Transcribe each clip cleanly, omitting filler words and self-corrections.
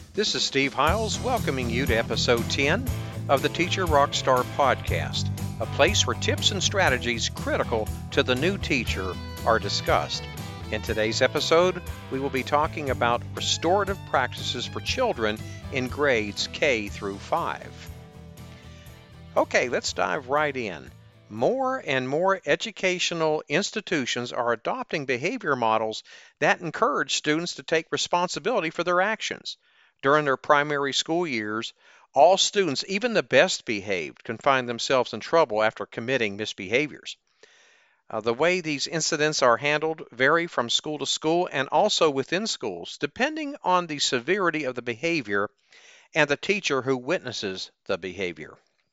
This is Steve Hiles welcoming you to episode 10 of the Teacher Rockstar Podcast, a place where tips and strategies critical to the new teacher are discussed. In today's episode, we will be talking about restorative practices for children in grades K through 5. Okay, let's dive right in. More and more educational institutions are adopting behavior models that encourage students to take responsibility for their actions. During their primary school years, all students, even the best behaved, can find themselves in trouble after committing misbehaviors. The way these incidents are handled vary from school to school and also within schools, depending on the severity of the behavior and the teacher who witnesses the behavior.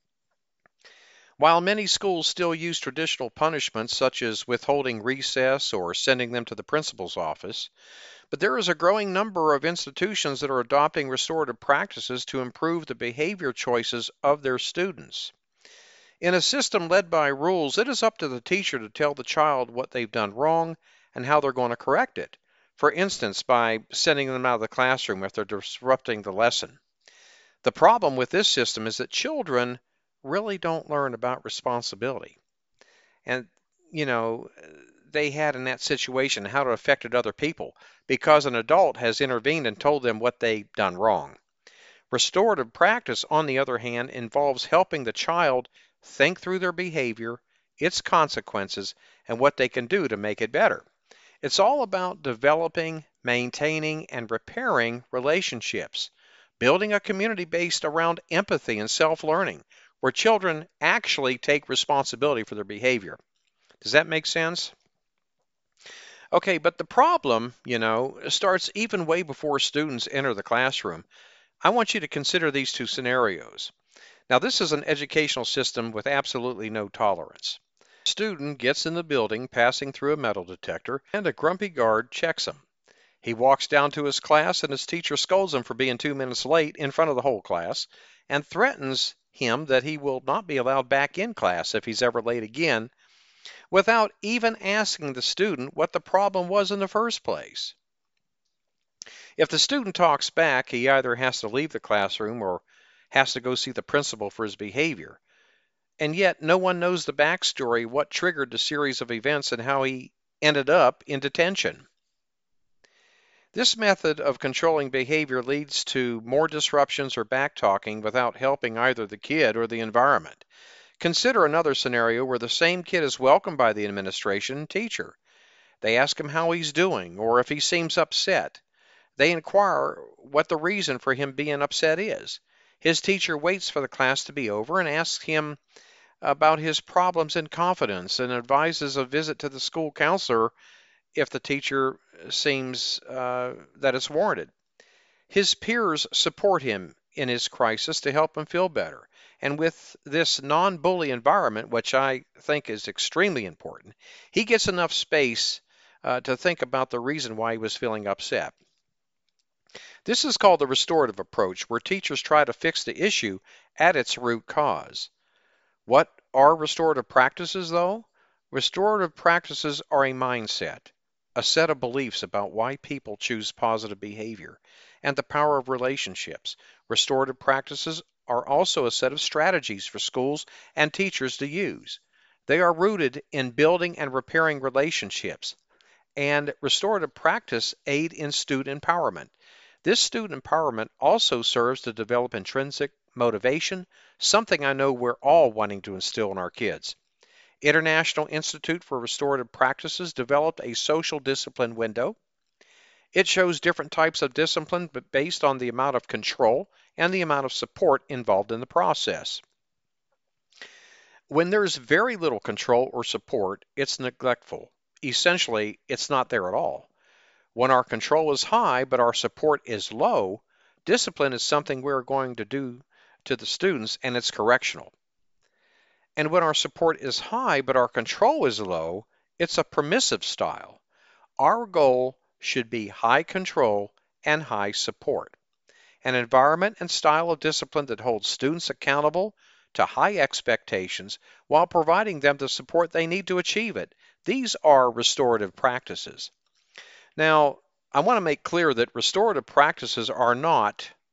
While many schools still use traditional punishments such as withholding recess or sending them to the principal's office, but there is a growing number of institutions that are adopting restorative practices to improve the behavior choices of their students. In a system led by rules, it is up to the teacher to tell the child what they've done wrong and how they're going to correct it. For instance, by sending them out of the classroom if they're disrupting the lesson. The problem with this system is that children really don't learn about responsibility. And, they had in that situation how it affected other people because an adult has intervened and told them what they've done wrong. Restorative practice, on the other hand, involves helping the child think through their behavior, its consequences, and what they can do to make it better. It's all about developing, maintaining, and repairing relationships, building a community based around empathy and self-learning, where children actually take responsibility for their behavior. Does that make sense? Okay, but the problem, starts even way before students enter the classroom. I want you to consider these two scenarios. Now, this is an educational system with absolutely no tolerance. A student gets in the building passing through a metal detector, and a grumpy guard checks him. He walks down to his class, and his teacher scolds him for being 2 minutes late in front of the whole class and threatens him that he will not be allowed back in class if he's ever late again, without even asking the student what the problem was in the first place. If the student talks back, he either has to leave the classroom or has to go see the principal for his behavior. And yet no one knows the backstory, what triggered the series of events, and how he ended up in detention. This method of controlling behavior leads to more disruptions or backtalking without helping either the kid or the environment. Consider another scenario where the same kid is welcomed by the administration and teacher. They ask him how he's doing or if he seems upset. They inquire what the reason for him being upset is. His teacher waits for the class to be over and asks him about his problems in confidence and advises a visit to the school counselor if the teacher seems that it's warranted. His peers support him in his crisis to help him feel better. And with this non-bully environment, which I think is extremely important, he gets enough space to think about the reason why he was feeling upset. This is called the restorative approach, where teachers try to fix the issue at its root cause. What are restorative practices, though? Restorative practices are a mindset, a set of beliefs about why people choose positive behavior, and the power of relationships. Restorative practices are also a set of strategies for schools and teachers to use. They are rooted in building and repairing relationships, and restorative practice aid in student empowerment. This student empowerment also serves to develop intrinsic motivation, something I know we're all wanting to instill in our kids. International Institute for Restorative Practices developed a social discipline window. It shows different types of discipline but based on the amount of control and the amount of support involved in the process. When there's very little control or support, it's neglectful. Essentially, it's not there at all. When our control is high but our support is low, discipline is something we're going to do to the students, and it's correctional. And when our support is high but our control is low, it's a permissive style. Our goal should be high control and high support. An environment and style of discipline that holds students accountable to high expectations while providing them the support they need to achieve it. These are restorative practices. Now, I want to make clear that restorative practices are not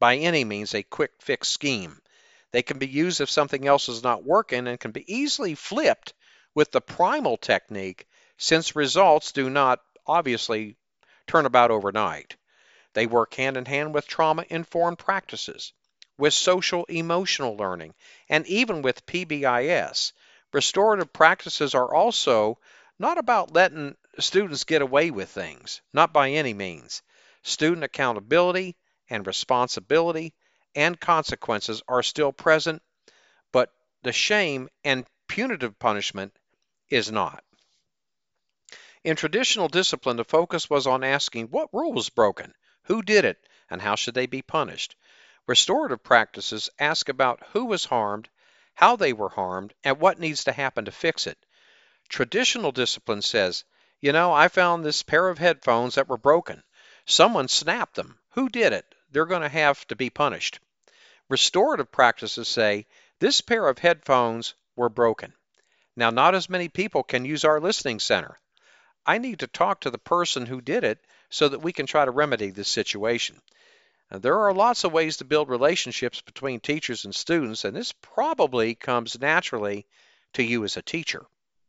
by any means a quick fix scheme. They can be used if something else is not working and can be easily flipped with the primal technique, since results do not obviously turn about overnight. They work hand in hand with trauma-informed practices, with social-emotional learning, and even with PBIS. Restorative practices are also not about letting students get away with things, not by any means. Student accountability and responsibility and consequences are still present, but the shame and punitive punishment is not. In traditional discipline, the focus was on asking what rule was broken, who did it, and how should they be punished. Restorative practices ask about who was harmed, how they were harmed, and what needs to happen to fix it. Traditional discipline says, I found this pair of headphones that were broken. Someone snapped them. Who did it? They're going to have to be punished. Restorative practices say, this pair of headphones were broken. Now, not as many people can use our listening center. I need to talk to the person who did it so that we can try to remedy this situation. Now, there are lots of ways to build relationships between teachers and students, and this probably comes naturally to you as a teacher.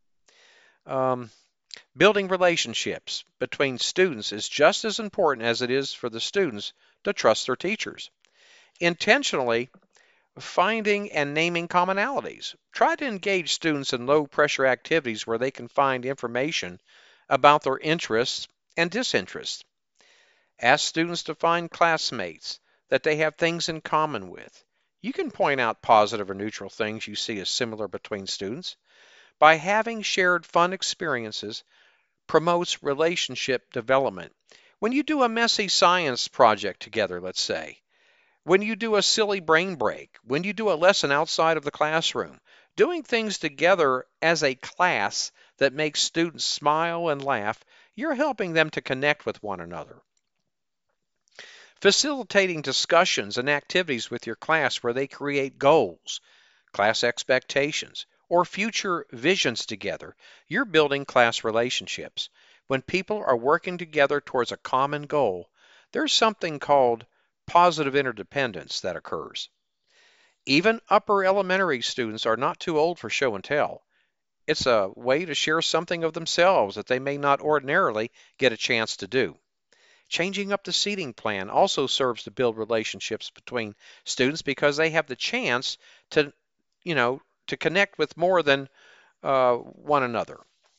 Building relationships between students is just as important as it is for the students to trust their teachers. Intentionally finding and naming commonalities. Try to engage students in low-pressure activities where they can find information about their interests and disinterests. Ask students to find classmates that they have things in common with. You can point out positive or neutral things you see as similar between students. By having shared fun experiences, promotes relationship development. When you do a messy science project together, let's say, when you do a silly brain break, when you do a lesson outside of the classroom, doing things together as a class that makes students smile and laugh, you're helping them to connect with one another. Facilitating discussions and activities with your class where they create goals, class expectations, or future visions together, you're building class relationships. When people are working together towards a common goal, there's something called positive interdependence that occurs. Even upper elementary students are not too old for show and tell. It's a way to share something of themselves that they may not ordinarily get a chance to do. Changing up the seating plan also serves to build relationships between students because they have the chance to, to connect with more than one another.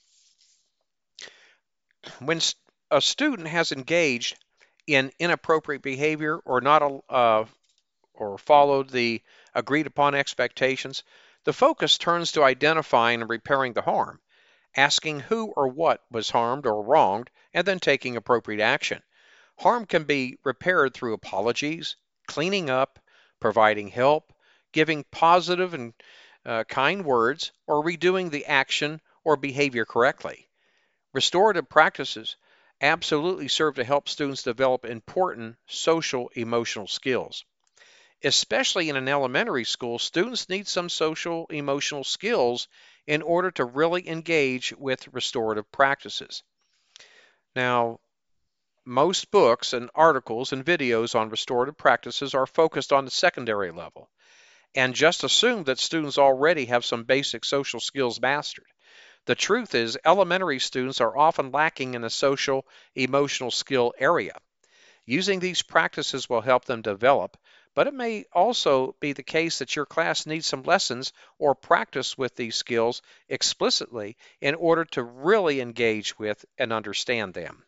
When a student has engaged in inappropriate behavior or not or followed the agreed upon expectations, the focus turns to identifying and repairing the harm, asking who or what was harmed or wronged, and then taking appropriate action. Harm can be repaired through apologies, cleaning up, providing help, giving positive and kind words, or redoing the action or behavior correctly. Restorative practices absolutely serve to help students develop important social emotional skills. Especially in an elementary school, students need some social emotional skills in order to really engage with restorative practices. Now, most books and articles and videos on restorative practices are focused on the secondary level and just assume that students already have some basic social skills mastered. The truth is, elementary students are often lacking in the social emotional skill area. Using these practices will help them develop, but it may also be the case that your class needs some lessons or practice with these skills explicitly in order to really engage with and understand them.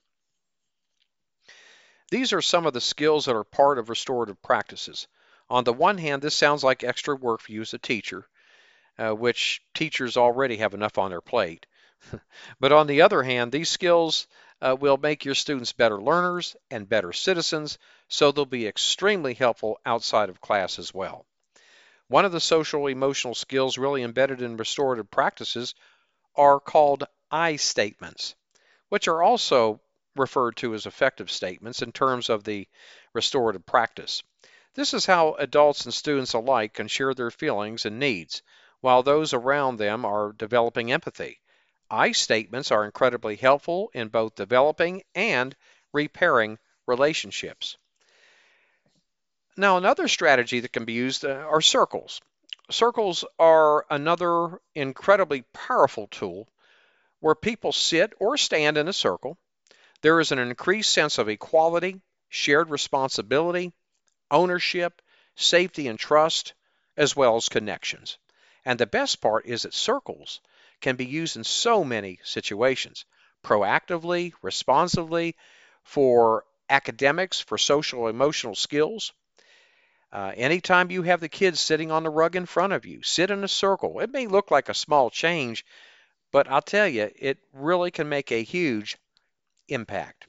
These are some of the skills that are part of restorative practices. On the one hand, this sounds like extra work for you as a teacher, which teachers already have enough on their plate. But on the other hand, these skills will make your students better learners and better citizens, so they'll be extremely helpful outside of class as well. One of the social emotional skills really embedded in restorative practices are called I statements, which are also referred to as effective statements in terms of the restorative practice. This is how adults and students alike can share their feelings and needs, while those around them are developing empathy. I statements are incredibly helpful in both developing and repairing relationships. Now, another strategy that can be used are circles. Circles are another incredibly powerful tool where people sit or stand in a circle. There is an increased sense of equality, shared responsibility, ownership, safety, and trust, as well as connections. And the best part is that circles can be used in so many situations proactively, responsively, for academics, for social emotional skills. Anytime you have the kids sitting on the rug in front of you, sit in a circle. It may look like a small change, but I'll tell you, it really can make a huge impact.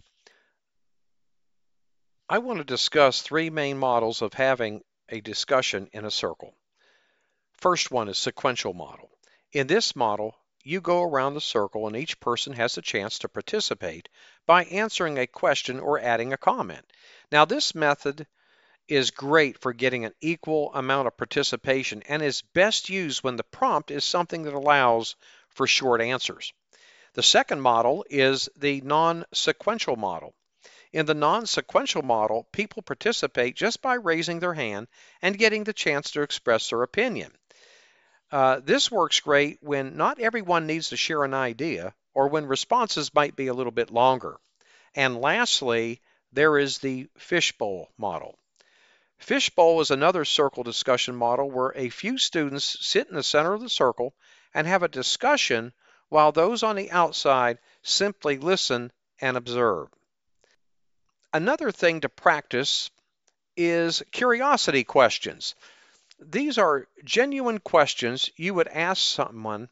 I want to discuss three main models of having a discussion in a circle. First one is sequential model. In this model, you go around the circle and each person has a chance to participate by answering a question or adding a comment. Now, this method is great for getting an equal amount of participation and is best used when the prompt is something that allows for short answers. The second model is the non-sequential model. In the non-sequential model, people participate just by raising their hand and getting the chance to express their opinion. This works great when not everyone needs to share an idea or when responses might be a little bit longer. And lastly, there is the fishbowl model. Fishbowl is another circle discussion model where a few students sit in the center of the circle and have a discussion while those on the outside simply listen and observe. Another thing to practice is curiosity questions. These are genuine questions you would ask someone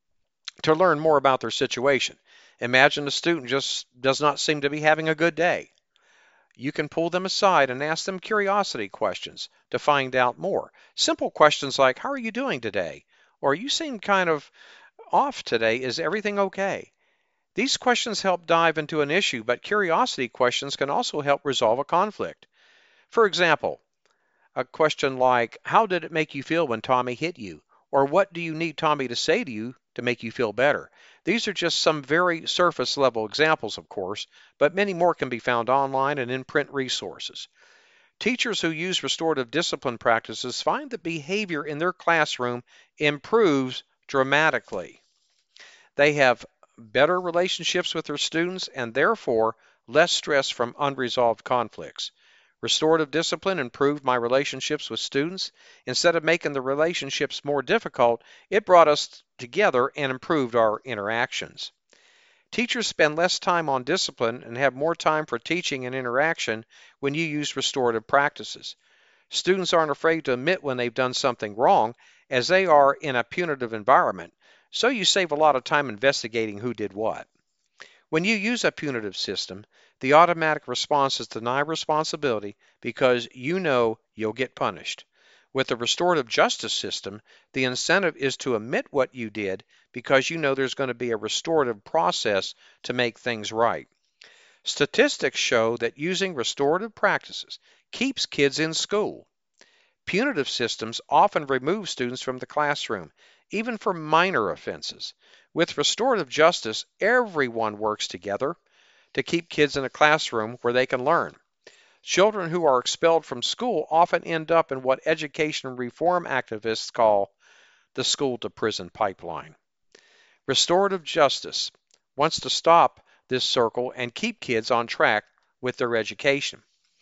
to learn more about their situation. Imagine a student just does not seem to be having a good day. You can pull them aside and ask them curiosity questions to find out more. Simple questions like, how are you doing today? Or you seem kind of off today. Is everything okay? These questions help dive into an issue, but curiosity questions can also help resolve a conflict. For example, a question like, how did it make you feel when Tommy hit you? Or what do you need Tommy to say to you to make you feel better? These are just some very surface level examples, of course, but many more can be found online and in print resources. Teachers who use restorative discipline practices find that behavior in their classroom improves dramatically. They have better relationships with their students and therefore less stress from unresolved conflicts. Restorative discipline improved my relationships with students. Instead of making the relationships more difficult, it brought us together and improved our interactions. Teachers spend less time on discipline and have more time for teaching and interaction when you use restorative practices. Students aren't afraid to admit when they've done something wrong, as they are in a punitive environment, so you save a lot of time investigating who did what. When you use a punitive system, the automatic response is deny responsibility because you know you'll get punished. With the restorative justice system, the incentive is to admit what you did because you know there's going to be a restorative process to make things right. Statistics show that using restorative practices keeps kids in school. Punitive systems often remove students from the classroom, even for minor offenses. With restorative justice, everyone works together to keep kids in a classroom where they can learn. Children who are expelled from school often end up in what education reform activists call the school to prison pipeline. Restorative justice wants to stop this circle and keep kids on track with their education.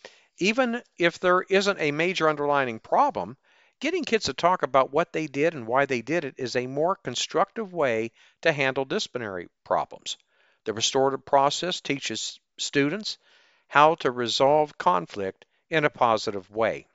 Even if there isn't a major underlying problem, getting kids to talk about what they did and why they did it is a more constructive way to handle disciplinary problems. The restorative process teaches students how to resolve conflict in a positive way.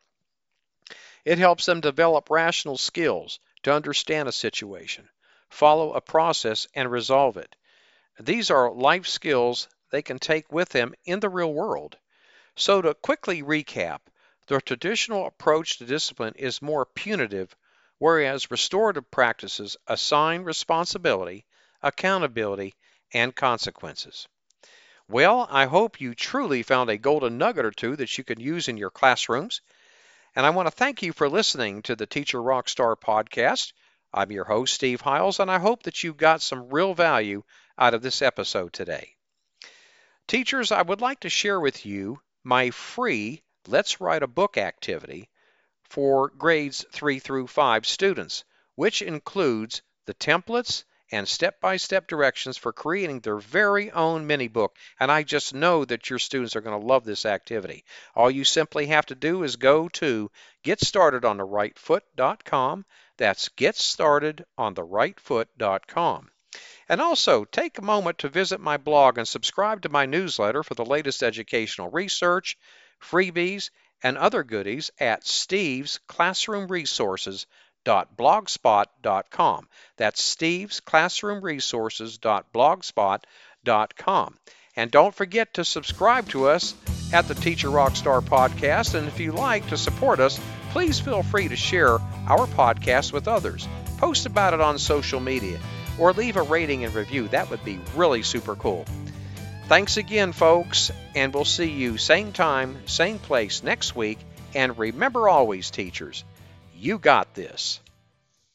It helps them develop rational skills to understand a situation, follow a process, and resolve it. These are life skills they can take with them in the real world. So to quickly recap, the traditional approach to discipline is more punitive, whereas restorative practices assign responsibility, accountability, and consequences. Well, I hope you truly found a golden nugget or two that you can use in your classrooms. And I want to thank you for listening to the Teacher Rockstar podcast. I'm your host, Steve Hiles, and I hope that you got some real value out of this episode today. Teachers, I would like to share with you my free Let's Write a Book activity for grades 3 through 5 students, which includes the templates and step-by-step directions for creating their very own mini book. And I just know that your students are going to love this activity. All you simply have to do is go to getstartedontheRightFoot.com. That's getstartedontheRightFoot.com. And also, take a moment to visit my blog and subscribe to my newsletter for the latest educational research, freebies, and other goodies at stevesclassroomresources.blogspot.com. That's stevesclassroomresources.blogspot.com. And don't forget to subscribe to us at the Teacher Rockstar Podcast. And if you like to support us, please feel free to share our podcast with others. Post about it on social media or leave a rating and review. That would be really super cool. Thanks again, folks, and we'll see you same time, same place next week. And remember always, teachers, you got this.